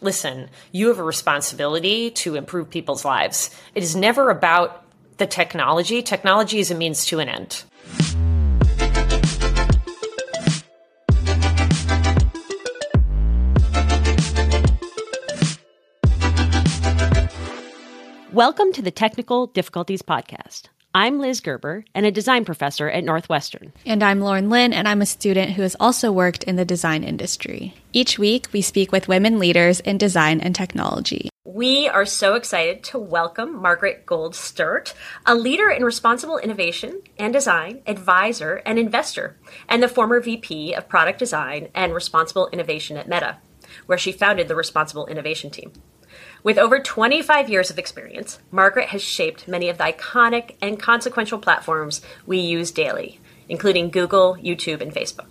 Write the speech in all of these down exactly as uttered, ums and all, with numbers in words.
listen, you have a responsibility to improve people's lives. It is never about the technology. Technology is a means to an end. Welcome to the Technical Difficulties Podcast. I'm Liz Gerber and a design professor at Northwestern. And I'm Lauren Lynn, and I'm a student who has also worked in the design industry. Each week, we speak with women leaders in design and technology. We are so excited to welcome Margaret Gold-Sturt, a leader in responsible innovation and design, advisor, and investor, and the former V P of product design and responsible innovation at Meta, where she founded the Responsible Innovation Team. With over twenty-five years of experience, Margaret has shaped many of the iconic and consequential platforms we use daily, including Google, YouTube, and Facebook.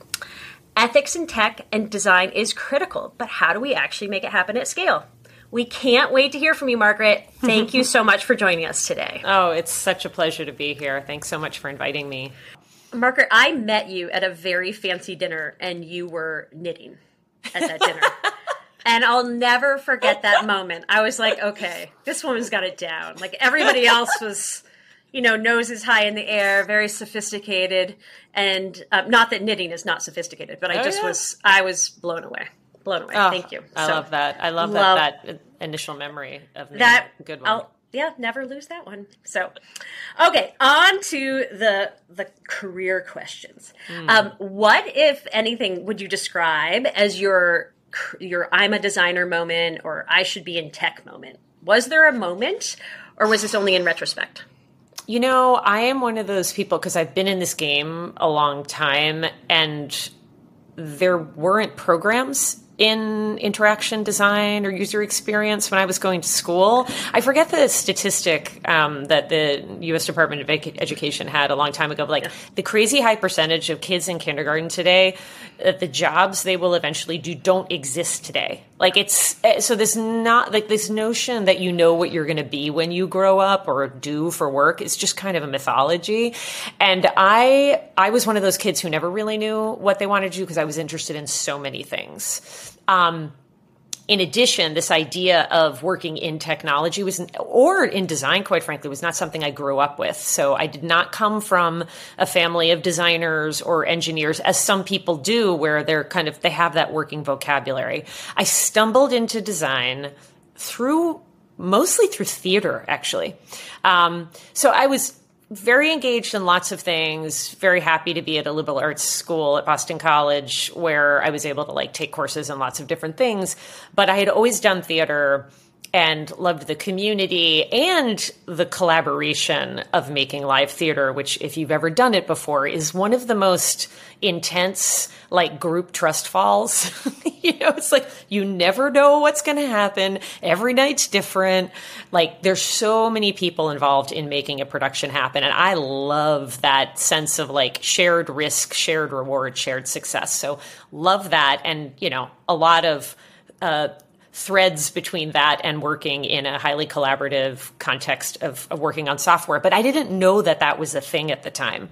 Ethics in tech and design is critical, but how do we actually make it happen at scale? We can't wait to hear from you, Margaret. Thank you so much for joining us today. Oh, it's such a pleasure to be here. Thanks so much for inviting me. Margaret, I met you at a very fancy dinner, and you were knitting at that dinner. And I'll never forget that moment. I was like, okay, this woman's got it down. Like everybody else was, you know, noses high in the air, very sophisticated. And um, not that knitting is not sophisticated, but I oh, just yeah. was, I was blown away. Blown away. Oh, Thank you. I so, love that. I love, love that, that initial memory of me. That good one. I'll, yeah, never lose that one. So, okay, on to the the career questions. Mm. Um, what, if anything, would you describe as your your I'm a designer moment or I should be in tech moment? Was there a moment or was this only in retrospect? You know, I am one of those people because I've been in this game a long time and there weren't programs in interaction design or user experience when I was going to school. I forget the statistic um, that the U S Department of Education had a long time ago, but like yeah. the crazy high percentage of kids in kindergarten today, that the jobs they will eventually do don't exist today. Like it's, so there's not like this notion that you know what you're going to be when you grow up or do for work. It's just kind of a mythology. And I, I was one of those kids who never really knew what they wanted to do because I was interested in so many things. Um, in addition, this idea of working in technology was, or in design, quite frankly, was not something I grew up with. So I did not come from a family of designers or engineers, as some people do, where they're kind of, they have that working vocabulary. I stumbled into design through, mostly through theater, actually. Um, so I was very engaged in lots of things, very happy to be at a liberal arts school at Boston College where I was able to like take courses in lots of different things. But I had always done theater and loved the community and the collaboration of making live theater, which if you've ever done it before is one of the most intense like group trust falls. You know, it's like you never know what's going to happen. Every night's different. Like there's so many people involved in making a production happen. And I love that sense of like shared risk, shared reward, shared success. So love that. And, you know, a lot of, uh, threads between that and working in a highly collaborative context of, of working on software. But I didn't know that that was a thing at the time.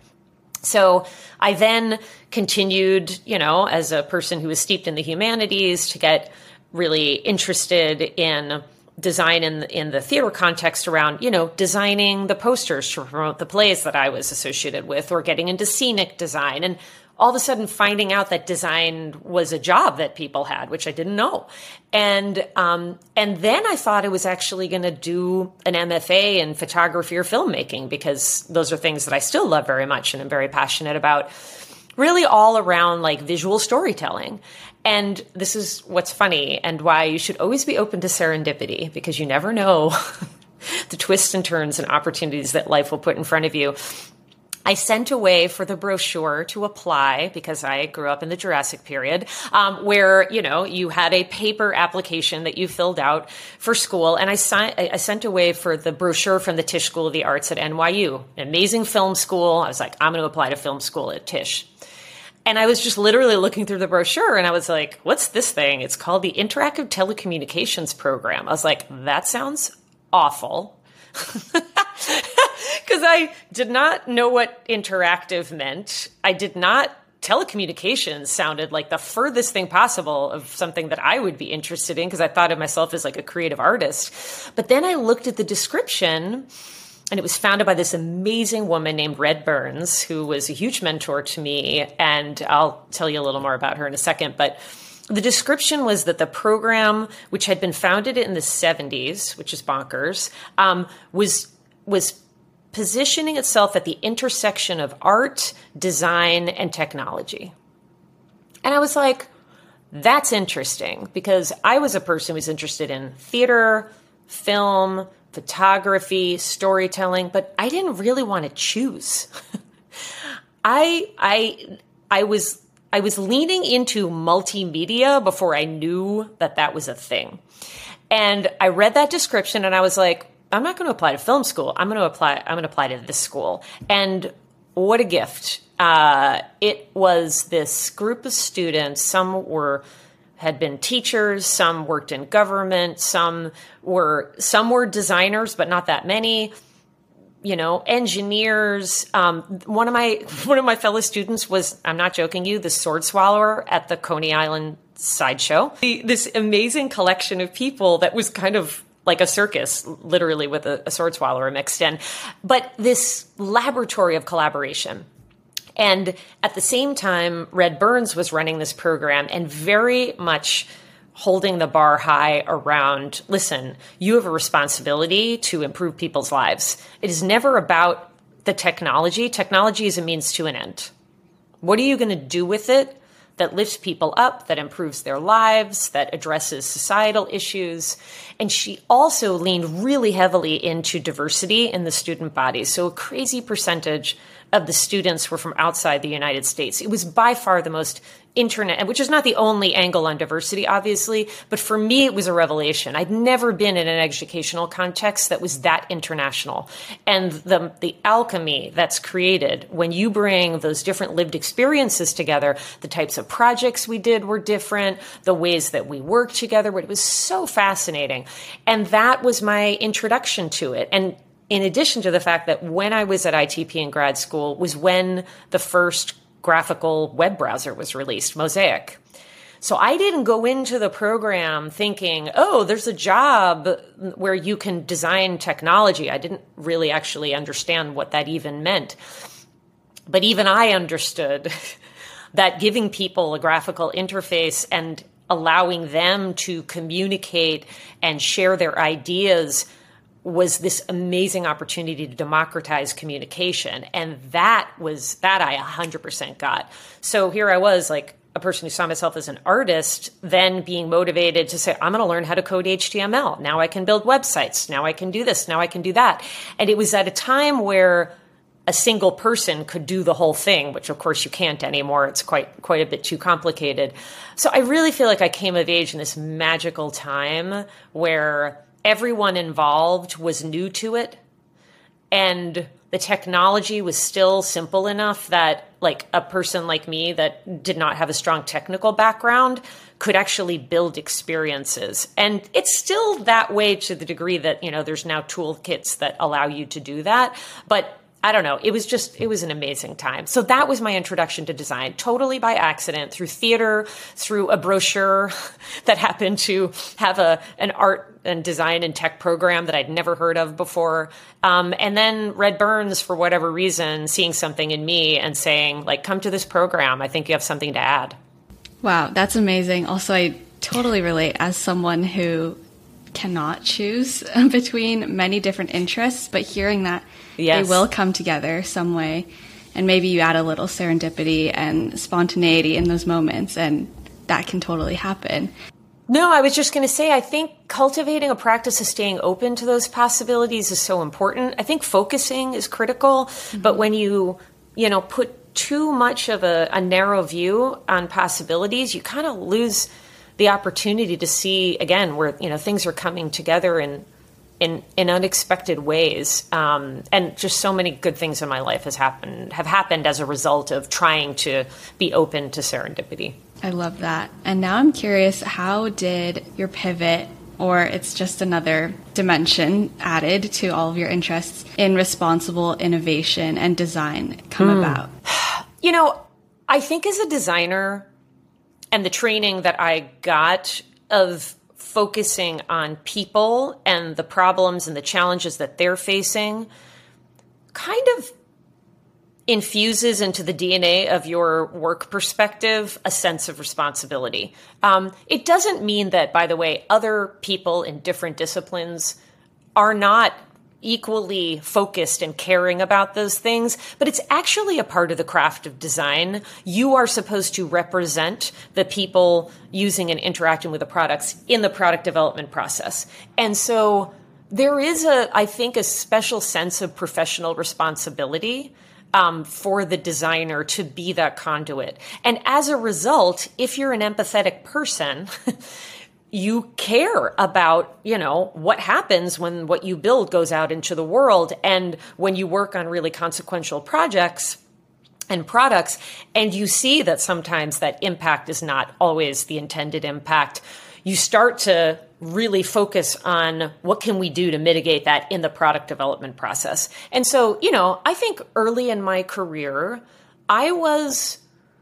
So I then continued, you know, as a person who was steeped in the humanities to get really interested in design in, in the theater context around, you know, designing the posters to promote the plays that I was associated with or getting into scenic design. And all of a sudden finding out that design was a job that people had, which I didn't know. And um, and then I thought I was actually going to do an M F A in photography or filmmaking because those are things that I still love very much and I'm very passionate about, really all around like visual storytelling. And this is what's funny and why you should always be open to serendipity because you never know the twists and turns and opportunities that life will put in front of you. I sent away for the brochure to apply because I grew up in the Jurassic period, um, where, you know, you had a paper application that you filled out for school. And I, si- I sent away for the brochure from the Tisch School of the Arts at N Y U, an amazing film school. I was like, I'm going to apply to film school at Tisch. And I was just literally looking through the brochure and I was like, what's this thing? It's called the Interactive Telecommunications Program. I was like, that sounds awful. Because I did not know what interactive meant. I did not telecommunications sounded like the furthest thing possible of something that I would be interested in because I thought of myself as like a creative artist. But then I looked at the description, and it was founded by this amazing woman named Red Burns, who was a huge mentor to me. And I'll tell you a little more about her in a second. But the description was that the program, which had been founded in the seventies, which is bonkers, um, was was positioning itself at the intersection of art, design, and technology. And I was like, that's interesting, because I was a person who was interested in theater, film, photography, storytelling, but I didn't really want to choose. I I I was I was leaning into multimedia before I knew that that was a thing. And I read that description and I was like, I'm not going to apply to film school. I'm going to apply I'm going to apply to this school. And what a gift. Uh, it was this group of students. Some were had been teachers, some worked in government, some were some were designers, but not that many. You know, engineers. Um, one of my one of my fellow students was, I'm not joking you, the sword swallower at the Coney Island sideshow. The, this amazing collection of people that was kind of like a circus, literally with a, a sword swallower mixed in, but this laboratory of collaboration. And at the same time, Red Burns was running this program and very much holding the bar high around, listen, you have a responsibility to improve people's lives. It is never about the technology. Technology is a means to an end. What are you going to do with it that lifts people up, that improves their lives, that addresses societal issues? And she also leaned really heavily into diversity in the student body. So a crazy percentage of the students were from outside the United States. It was by far the most internet, which is not the only angle on diversity, obviously, but for me, it was a revelation. I'd never been in an educational context that was that international. And the, the alchemy that's created when you bring those different lived experiences together, the types of projects we did were different, the ways that we worked together, it was so fascinating. And that was my introduction to it. And in addition to the fact that when I was at I T P in grad school was when the first graphical web browser was released, Mosaic. So I didn't go into the program thinking, oh, there's a job where you can design technology. I didn't really actually understand what that even meant. But even I understood that giving people a graphical interface and allowing them to communicate and share their ideas was this amazing opportunity to democratize communication. And that was, that I one hundred percent got. So here I was, like a person who saw myself as an artist, then being motivated to say, I'm going to learn how to code H T M L. Now I can build websites. Now I can do this. Now I can do that. And it was at a time where a single person could do the whole thing, which of course you can't anymore. It's quite, quite a bit too complicated. So I really feel like I came of age in this magical time where everyone involved was new to it, and the technology was still simple enough that like a person like me that did not have a strong technical background could actually build experiences. And it's still that way to the degree that, you know, there's now toolkits that allow you to do that. But I don't know. It was just, it was an amazing time. So that was my introduction to design, totally by accident, through theater, through a brochure that happened to have a an art and design and tech program that I'd never heard of before. Um, and then Red Burns, for whatever reason, seeing something in me and saying, like, come to this program. I think you have something to add. Wow, that's amazing. Also, I totally relate as someone who cannot choose between many different interests, but hearing that yes. they will come together some way, and maybe you add a little serendipity and spontaneity in those moments, and that can totally happen. No, I was just going to say, I think cultivating a practice of staying open to those possibilities is so important. I think focusing is critical, mm-hmm. but when you, you know, put too much of a, a narrow view on possibilities, you kind of lose the opportunity to see, again, where, you know, things are coming together in in, in unexpected ways. Um, and just so many good things in my life has happened, have happened as a result of trying to be open to serendipity. I love that. And now I'm curious, how did your pivot, or it's just another dimension added to all of your interests in responsible innovation and design, come mm. about? You know, I think as a designer and the training that I got of focusing on people and the problems and the challenges that they're facing kind of infuses into the D N A of your work perspective a sense of responsibility. Um, it doesn't mean that, by the way, other people in different disciplines are not equally focused and caring about those things, but it's actually a part of the craft of design. You are supposed to represent the people using and interacting with the products in the product development process. And so there is a, I think, a special sense of professional responsibility Um, for the designer to be that conduit. And as a result, if you're an empathetic person, you care about, you know, what happens when what you build goes out into the world. And when you work on really consequential projects and products, and you see that sometimes that impact is not always the intended impact, you start to really focus on what can we do to mitigate that in the product development process. And so, you know, I think early in my career, I was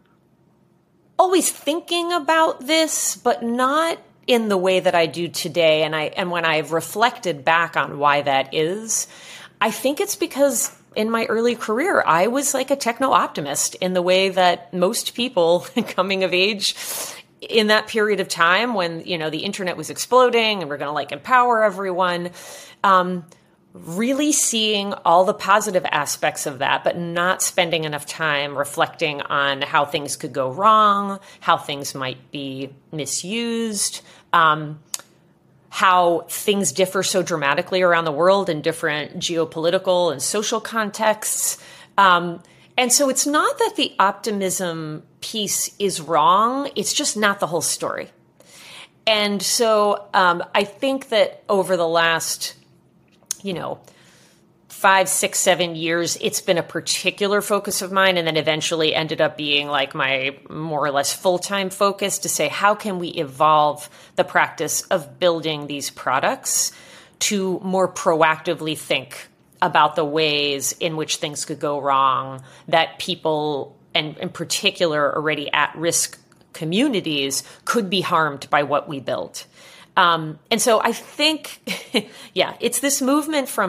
always thinking about this, but not in the way that I do today. And I, and when I've reflected back on why that is, I think it's because in my early career, I was like a techno-optimist in the way that most people coming of age in that period of time when, you know, the internet was exploding and we're going to like empower everyone, um, really seeing all the positive aspects of that, but not spending enough time reflecting on how things could go wrong, how things might be misused, um, how things differ so dramatically around the world in different geopolitical and social contexts. Um, And so it's not that the optimism piece is wrong. It's just not the whole story. And so um, I think that over the last, you know, five, six, seven years, it's been a particular focus of mine, and then eventually ended up being like my more or less full-time focus to say, how can we evolve the practice of building these products to more proactively think about the ways in which things could go wrong, that people, and in particular already at-risk communities, could be harmed by what we build. Um, and so I think, yeah, it's this movement from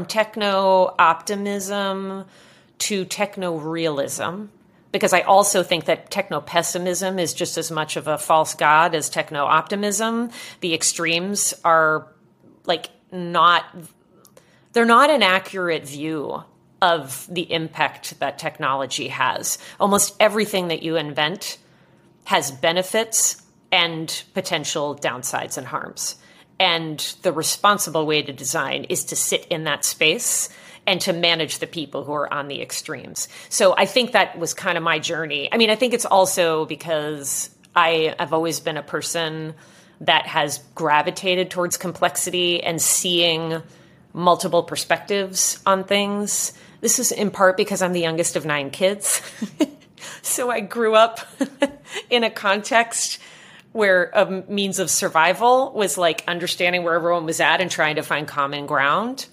techno-optimism to techno-realism, because I also think that techno-pessimism is just as much of a false god as techno-optimism. The extremes are like not... They're not an accurate view of the impact that technology has. Almost everything that you invent has benefits and potential downsides and harms. And the responsible way to design is to sit in that space and to manage the people who are on the extremes. So I think that was kind of my journey. I mean, I think it's also because I, I've always been a person that has gravitated towards complexity and seeing multiple perspectives on things. This is in part because I'm the youngest of nine kids. So I grew up in a context where a means of survival was like understanding where everyone was at and trying to find common ground.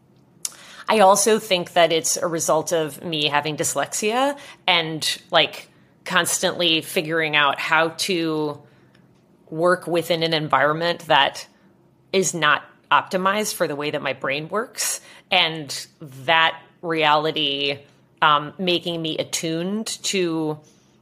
I also think that it's a result of me having dyslexia and like constantly figuring out how to work within an environment that is not optimized for the way that my brain works, and that reality um, making me attuned to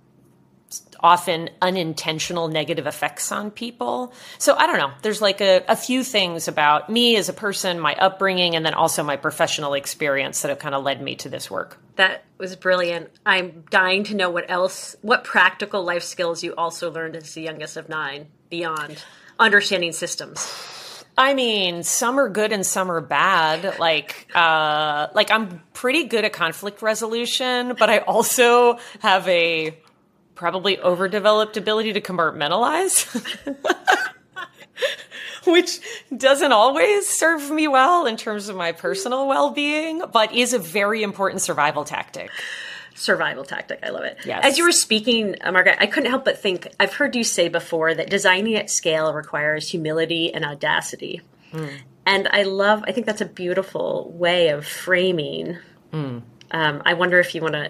often unintentional negative effects on people. So I don't know. There's like a, a few things about me as a person, my upbringing, and then also my professional experience that have kind of led me to this work. That was brilliant. I'm dying to know what else, what practical life skills you also learned as the youngest of nine beyond understanding systems. I mean, some are good and some are bad. Like, uh, like I'm pretty good at conflict resolution, but I also have a probably overdeveloped ability to compartmentalize, which doesn't always serve me well in terms of my personal well-being, but is a very important survival tactic. Survival tactic. I love it. Yes. As you were speaking, uh, Margaret, I couldn't help but think, I've heard you say before that designing at scale requires humility and audacity. Mm. And I love, I think that's a beautiful way of framing. Mm. Um, I wonder if you want to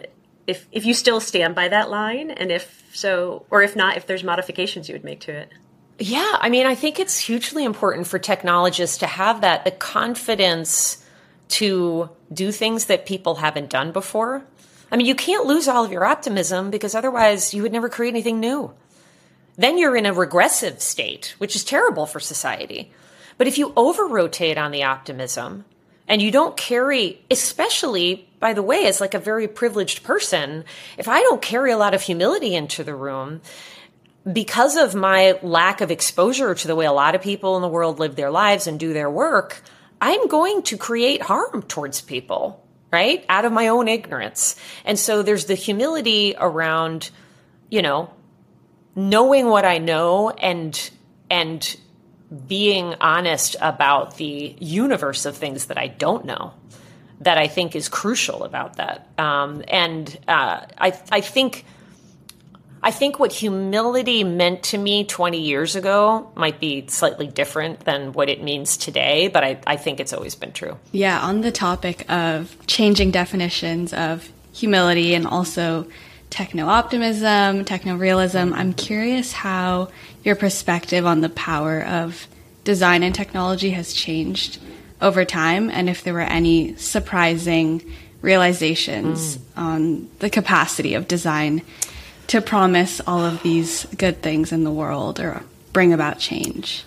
if, if you still stand by that line, and if so, or if not, if there's modifications you would make to it. Yeah, I mean, I think it's hugely important for technologists to have that, the confidence to do things that people haven't done before. I mean, you can't lose all of your optimism because otherwise you would never create anything new. Then you're in a regressive state, which is terrible for society. But if you over-rotate on the optimism and you don't carry, especially, by the way, as like a very privileged person, if I don't carry a lot of humility into the room, because of my lack of exposure to the way a lot of people in the world live their lives and do their work, I'm going to create harm towards people, right? Out of my own ignorance. And so there's the humility around, you know, knowing what I know and, and being honest about the universe of things that I don't know, that I think is crucial about that. Um, and uh, I, I think, I think what humility meant to me twenty years ago might be slightly different than what it means today, but I, I think it's always been true. Yeah, on the topic of changing definitions of humility and also techno-optimism, techno-realism, I'm curious how your perspective on the power of design and technology has changed over time, and if there were any surprising realizations mm. on the capacity of design to promise all of these good things in the world or bring about change.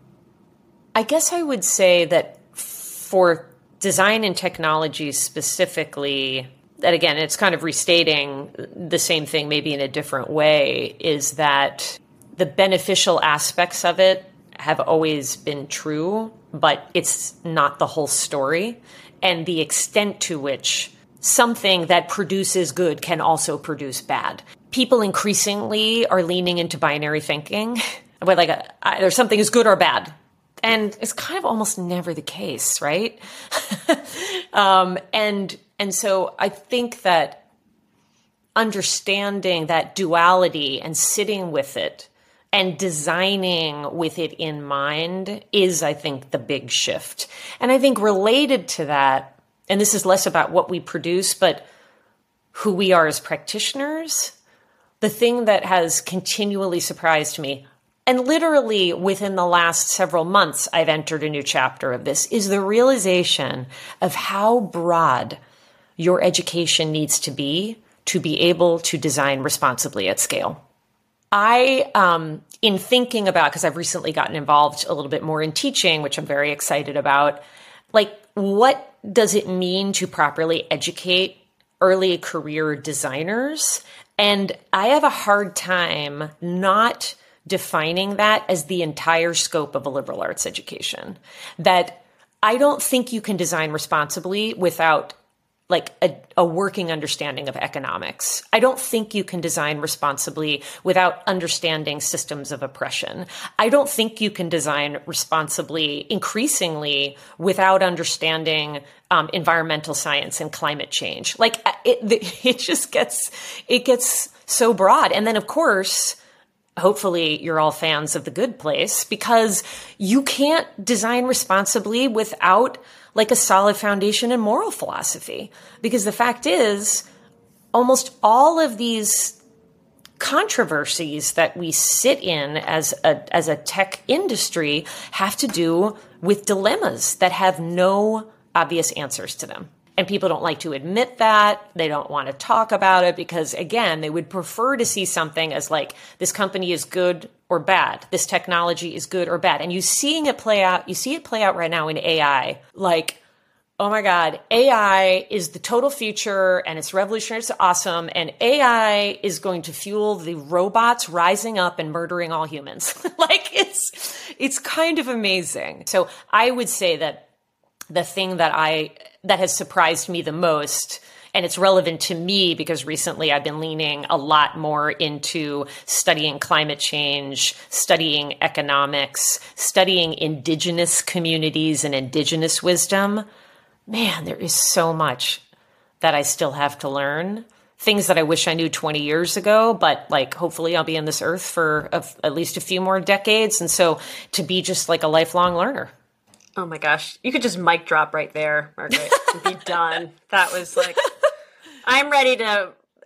I guess I would say that for design and technology specifically, that again, it's kind of restating the same thing, maybe in a different way, is that the beneficial aspects of it have always been true, but it's not the whole story. And the extent to which something that produces good can also produce bad. People increasingly are leaning into binary thinking, where like a, either something is good or bad. And it's kind of almost never the case, right? um, and and so I think that understanding that duality and sitting with it and designing with it in mind is, I think, the big shift. And I think related to that, and this is less about what we produce, but who we are as practitioners, the thing that has continually surprised me, and literally within the last several months, I've entered a new chapter of this, is the realization of how broad your education needs to be to be able to design responsibly at scale. I, um, in thinking about, because I've recently gotten involved a little bit more in teaching, which I'm very excited about, like, what does it mean to properly educate early career designers? And I have a hard time not defining that as the entire scope of a liberal arts education. That I don't think you can design responsibly without like a, a working understanding of economics. I don't think you can design responsibly without understanding systems of oppression. I don't think you can design responsibly increasingly without understanding um, environmental science and climate change. Like it, it just gets, it gets so broad. And then of course, hopefully you're all fans of The Good Place, because you can't design responsibly without like a solid foundation in moral philosophy. Because the fact is, almost all of these controversies that we sit in as a, as a tech industry have to do with dilemmas that have no obvious answers to them. And people don't like to admit that. They don't want to talk about it because, again, they would prefer to see something as like, this company is good or bad. This technology is good or bad. And you seeing it play out, you see it play out right now in A I. Like, oh my God, A I is the total future and it's revolutionary, it's awesome. And A I is going to fuel the robots rising up and murdering all humans. Like it's, it's kind of amazing. So I would say that the thing that I, that has surprised me the most, and it's relevant to me because recently I've been leaning a lot more into studying climate change, studying economics, studying indigenous communities and indigenous wisdom. Man, there is so much that I still have to learn. Things that I wish I knew twenty years ago, but like hopefully I'll be on this earth for a, at least a few more decades. And so to be just like a lifelong learner. Oh my gosh. You could just mic drop right there, Margaret, and be done. That was like, I'm ready to,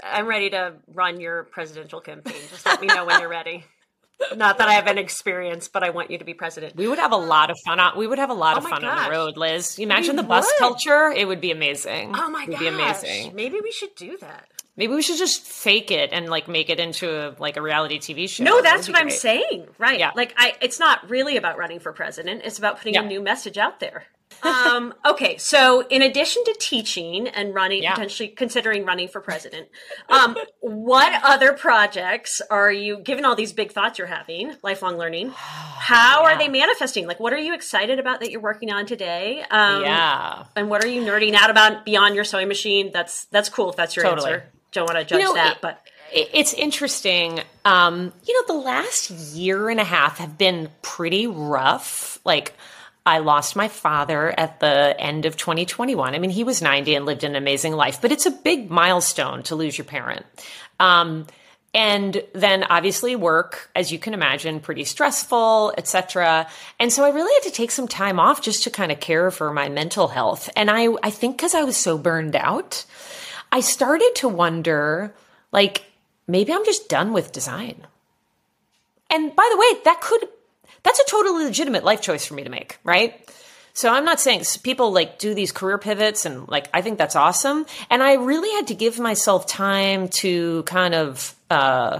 I'm ready to run your presidential campaign. Just let me know when you're ready. Not that I have an experience, but I want you to be president. We would have a lot of fun. On, we would have a lot Oh of my fun on gosh. the road, Liz. You imagine We the bus would. culture? It would be amazing. Oh my It would gosh. be amazing. Maybe we should do that. Maybe we should just fake it and like make it into a, like a reality T V show. No, That that's would what be I'm great. saying. Right. Yeah. Like I it's not really about running for president. It's about putting Yeah. a new message out there. um, okay, so in addition to teaching and running, Yeah. potentially considering running for president, um, what other projects are you, given all these big thoughts you're having, lifelong learning, how Yeah. are they manifesting? Like, what are you excited about that you're working on today? Um, Yeah. And what are you nerding out about beyond your sewing machine? That's that's cool if that's your Totally. answer. Don't want to judge You know, that, it- but It- It's interesting. Um, you know, the last year and a half have been pretty rough. Like, I lost my father at the end of twenty twenty-one. I mean, he was ninety and lived an amazing life, but it's a big milestone to lose your parent. Um, and then obviously work, as you can imagine, pretty stressful, et cetera. And so I really had to take some time off just to kind of care for my mental health. And I, I think because I was so burned out, I started to wonder, like, maybe I'm just done with design. And by the way, that could, that's a totally legitimate life choice for me to make, right? So I'm not saying people like do these career pivots and like, I think that's awesome. And I really had to give myself time to kind of, uh,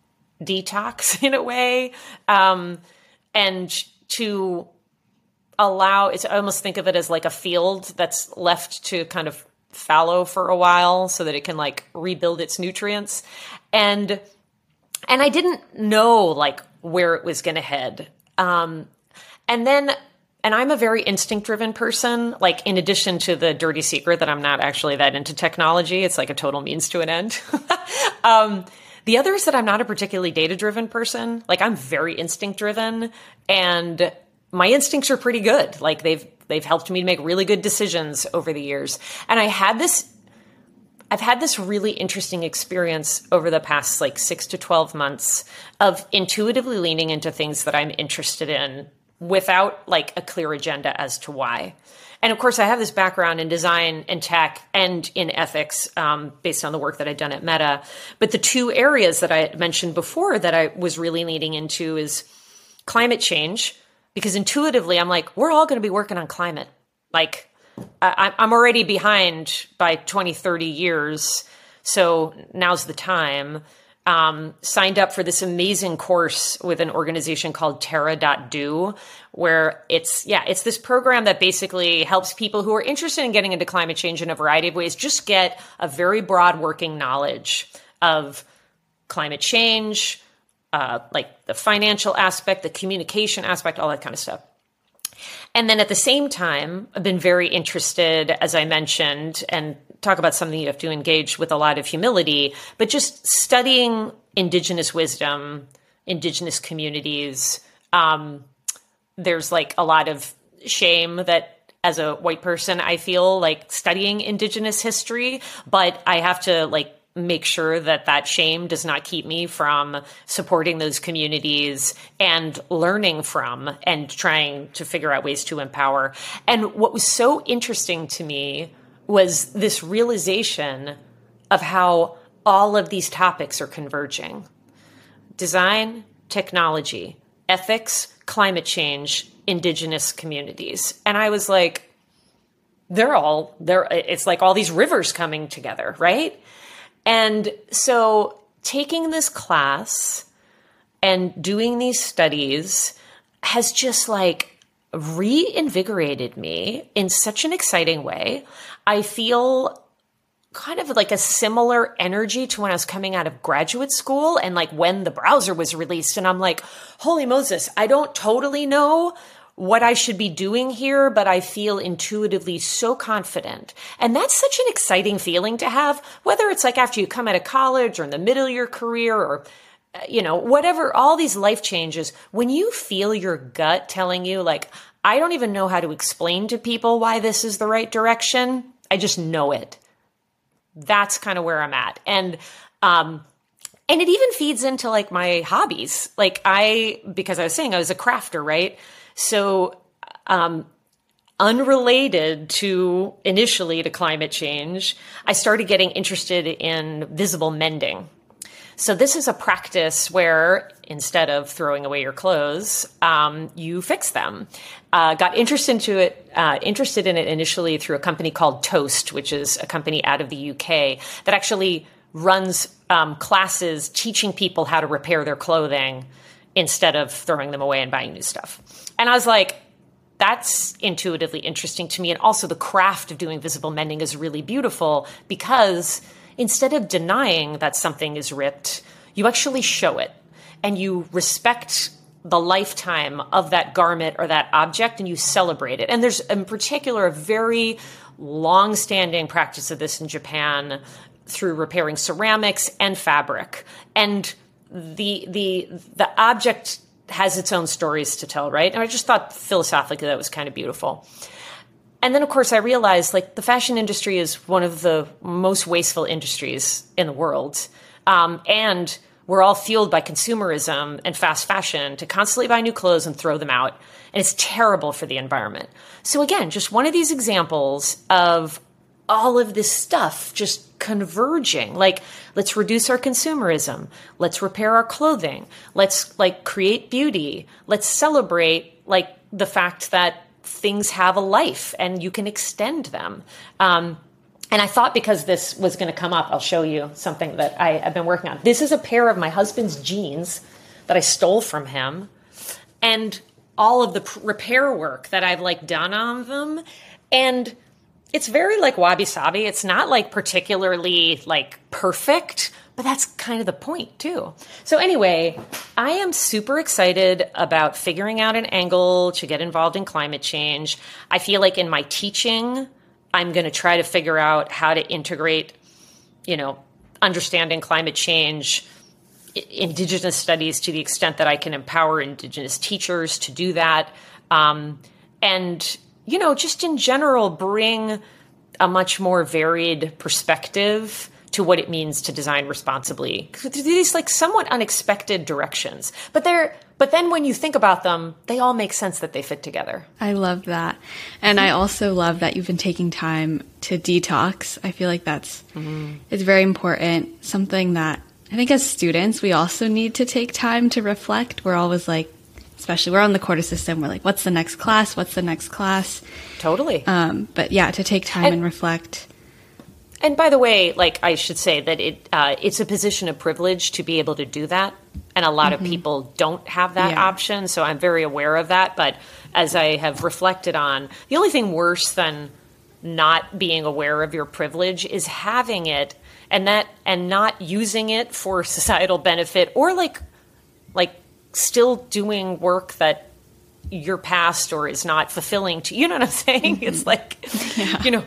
detox in a way. Um, and to allow, it's, I almost think of it as like a field that's left to kind of fallow for a while so that it can like rebuild its nutrients. And, and I didn't know like where it was going to head. Um, and then, and I'm a very instinct driven person, like in addition to the dirty secret that I'm not actually that into technology, it's like a total means to an end. um, the other is that I'm not a particularly data driven person. Like I'm very instinct driven and my instincts are pretty good. Like they've, they've helped me to make really good decisions over the years. And I had this, I've had this really interesting experience over the past like six to twelve months of intuitively leaning into things that I'm interested in without like a clear agenda as to why. And of course, I have this background in design and tech and in ethics um, based on the work that I'd done at Meta. But the two areas that I mentioned before that I was really leaning into is climate change, because intuitively I'm like, we're all going to be working on climate. Like, I, I'm already behind by twenty, thirty years. So now's the time. Um, signed up for this amazing course with an organization called Terra dot do, where it's, yeah, it's this program that basically helps people who are interested in getting into climate change in a variety of ways just get a very broad working knowledge of climate change, uh, like the financial aspect, the communication aspect, all that kind of stuff. And then at the same time, I've been very interested, as I mentioned, and talk about something you have to engage with a lot of humility, but just studying indigenous wisdom, indigenous communities. Um, there's like a lot of shame that as a white person, I feel like studying indigenous history, but I have to like make sure that that shame does not keep me from supporting those communities and learning from and trying to figure out ways to empower. And what was so interesting to me was this realization of how all of these topics are converging. Design, technology, ethics, climate change, indigenous communities. And I was like, they're all, they're, it's like all these rivers coming together, right? And so taking this class and doing these studies has just like reinvigorated me in such an exciting way. I feel kind of like a similar energy to when I was coming out of graduate school and like when the browser was released. And I'm like, holy Moses, I don't totally know what I should be doing here, but I feel intuitively so confident. And that's such an exciting feeling to have, whether it's like after you come out of college or in the middle of your career or, you know, whatever, all these life changes, when you feel your gut telling you like, I don't even know how to explain to people why this is the right direction. I just know it. That's kind of where I'm at. And, um, and it even feeds into like my hobbies. Like I, because I was saying I was a crafter, right? So, um, unrelated to initially to climate change, I started getting interested in visible mending. So this is a practice where instead of throwing away your clothes, um, you fix them. Uh, got interested into it, uh, interested in it initially through a company called Toast, which is a company out of the U K that actually runs um, classes teaching people how to repair their clothing instead of throwing them away and buying new stuff. And I was like, that's intuitively interesting to me. And also the craft of doing visible mending is really beautiful because instead of denying that something is ripped, you actually show it and you respect the lifetime of that garment or that object and you celebrate it. And there's in particular a very long-standing practice of this in Japan through repairing ceramics and fabric. And the the the object has its own stories to tell, right? And I just thought philosophically that was kind of beautiful. And then, of course, I realized, like, the fashion industry is one of the most wasteful industries in the world. Um, and we're all fueled by consumerism and fast fashion to constantly buy new clothes and throw them out. And it's terrible for the environment. So again, just one of these examples of all of this stuff just converging. Like, let's reduce our consumerism. Let's repair our clothing. Let's, like, create beauty. Let's celebrate, like, the fact that things have a life and you can extend them. Um, and I thought because this was going to come up, I'll show you something that I have been working on. This is a pair of my husband's jeans that I stole from him and all of the p- repair work that I've, like, done on them. And it's very, like, wabi-sabi. It's not, like, particularly, like, perfect, but that's kind of the point, too. So anyway, I am super excited about figuring out an angle to get involved in climate change. I feel like in my teaching, I'm going to try to figure out how to integrate, you know, understanding climate change, Indigenous studies to the extent that I can empower Indigenous teachers to do that. Um, and, you know, just in general, bring a much more varied perspective to what it means to design responsibly. These, like, somewhat unexpected directions, but they're, but then when you think about them, they all make sense that they fit together. I love that. And I also love that you've been taking time to detox. I feel like that's, mm-hmm. it's very important. Something that I think as students, we also need to take time to reflect. We're always like, especially we're on the quarter system. We're like, what's the next class? What's the next class? Totally. Um, but yeah, to take time and, and reflect. And by the way, like, I should say that it uh, it's a position of privilege to be able to do that. And a lot mm-hmm. of people don't have that yeah. option. So I'm very aware of that. But as I have reflected on, the only thing worse than not being aware of your privilege is having it and that and not using it for societal benefit or like like still doing work that you're past or is not fulfilling to, you know what I'm saying? Mm-hmm. It's like, yeah. you know,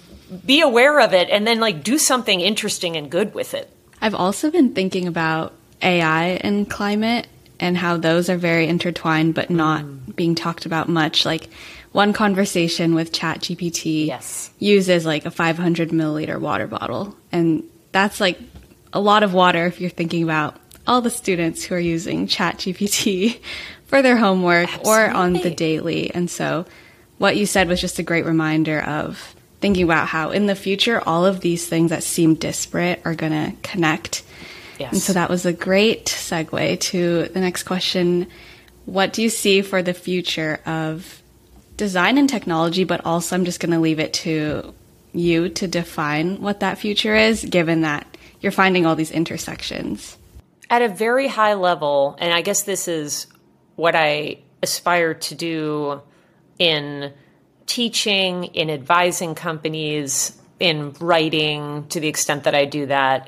be aware of it and then, like, do something interesting and good with it. I've also been thinking about A I and climate and how those are very intertwined but not mm. being talked about much. Like, one conversation with ChatGPT yes. uses, like, a five hundred milliliter water bottle. And that's, like, a lot of water if you're thinking about all the students who are using ChatGPT for their homework Absolutely. Or on the daily. And so what you said was just a great reminder of thinking about how in the future, all of these things that seem disparate are going to connect. Yes. And so that was a great segue to the next question. What do you see for the future of design and technology? But also I'm just going to leave it to you to define what that future is, given that you're finding all these intersections. At a very high level, and I guess this is what I aspire to do in teaching, in advising companies, in writing, to the extent that I do that,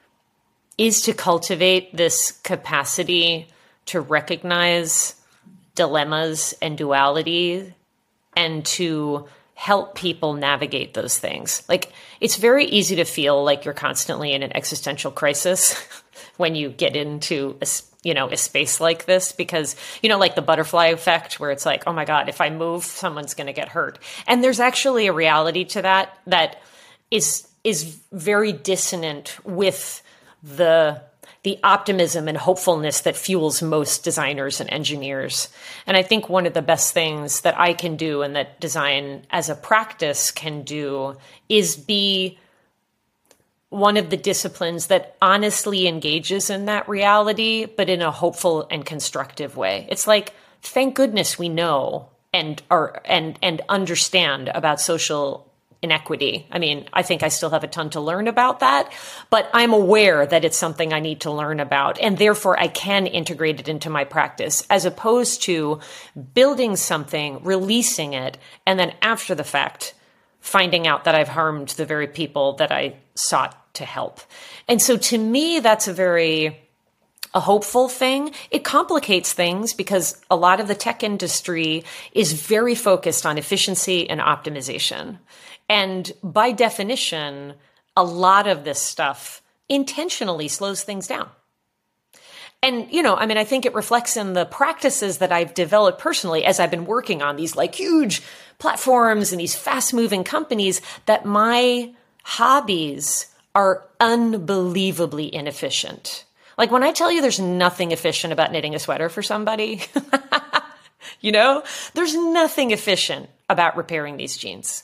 is to cultivate this capacity to recognize dilemmas and duality and to help people navigate those things. Like, it's very easy to feel like you're constantly in an existential crisis when you get into a, you know, a space like this, because, you know, like the butterfly effect where it's like, oh my God, if I move, someone's going to get hurt. And there's actually a reality to that that is, is very dissonant with the the optimism and hopefulness that fuels most designers and engineers. And I think one of the best things that I can do and that design as a practice can do is be one of the disciplines that honestly engages in that reality, but in a hopeful and constructive way. It's like, thank goodness we know and are and and understand about social inequity. I mean, I think I still have a ton to learn about that, but I'm aware that it's something I need to learn about, and therefore I can integrate it into my practice, as opposed to building something, releasing it, and then after the fact, finding out that I've harmed the very people that I sought to help. And so to me, that's a very a hopeful thing. It complicates things because a lot of the tech industry is very focused on efficiency and optimization. And by definition, a lot of this stuff intentionally slows things down. And, you know, I mean, I think it reflects in the practices that I've developed personally as I've been working on these like huge platforms and these fast moving companies, that my hobbies are unbelievably inefficient. Like when I tell you there's nothing efficient about knitting a sweater for somebody, you know, there's nothing efficient about repairing these jeans.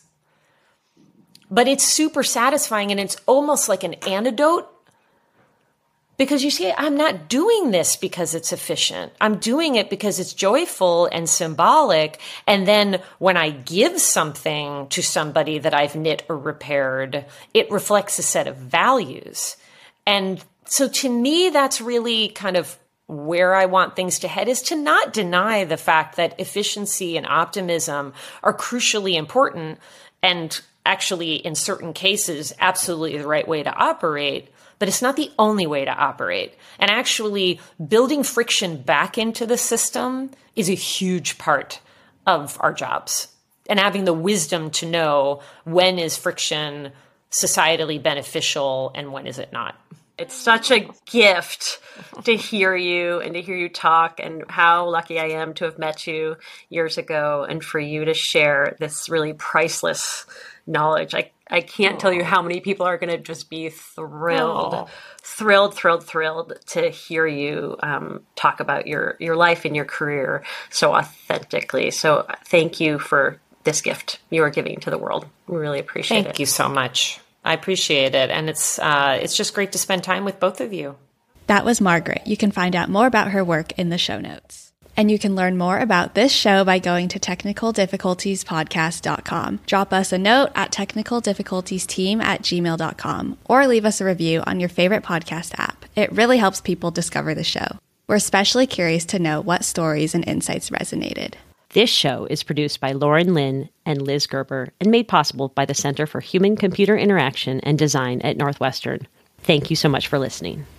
But it's super satisfying, and it's almost like an antidote, because you see, I'm not doing this because it's efficient. I'm doing it because it's joyful and symbolic. And then when I give something to somebody that I've knit or repaired, it reflects a set of values. And so to me, that's really kind of where I want things to head, is to not deny the fact that efficiency and optimism are crucially important, and actually in certain cases, absolutely the right way to operate. But it's not the only way to operate. And actually building friction back into the system is a huge part of our jobs. And having the wisdom to know when is friction societally beneficial and when is it not. It's such a gift to hear you and to hear you talk, and how lucky I am to have met you years ago and for you to share this really priceless knowledge. I, I can't Aww. tell you how many people are going to just be thrilled, Aww. thrilled, thrilled, thrilled to hear you um, talk about your, your life and your career so authentically. So thank you for this gift you are giving to the world. We really appreciate thank it. Thank you so much. I appreciate it. And it's uh, it's just great to spend time with both of you. That was Margaret. You can find out more about her work in the show notes. And you can learn more about this show by going to technical difficulties podcast dot com. Drop us a note at technical difficulties team at gmail dot com, or leave us a review on your favorite podcast app. It really helps people discover the show. We're especially curious to know what stories and insights resonated. This show is produced by Lauren Lin and Liz Gerber and made possible by the Center for Human-Computer Interaction and Design at Northwestern. Thank you so much for listening.